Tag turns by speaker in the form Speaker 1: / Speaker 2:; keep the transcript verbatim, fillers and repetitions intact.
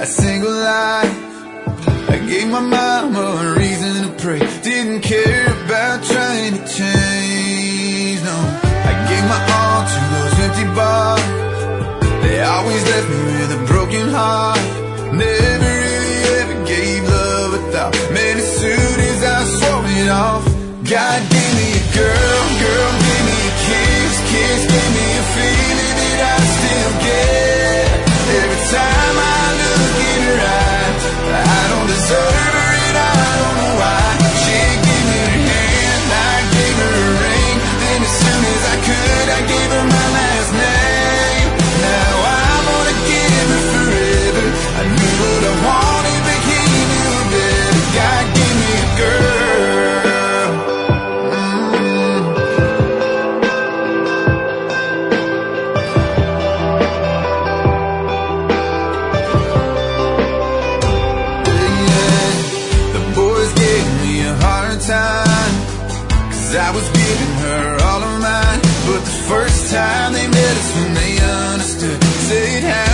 Speaker 1: single life. I gave my mama a reason to pray. Didn't care about trying to change, no. I gave my all to those empty bars. They always left me with a broken heart. Never really ever gave love a thought. Man, as soon as I swore it off, God gave me a girl, girl gave me a kiss, kiss gave me a feeling that I still get. Every time I look in her eyes, I don't deserve her and I don't know why. She gave me her hand, I gave her a ring. Then as soon as I could, I gave her my last name. Now I'm gonna give her forever. I knew what I wanted, but he knew better. God gave me a girl. Mm. Yeah. The boys gave me a hard time, 'cause I was giving her all of mine. But the first time they met us when they understood, said,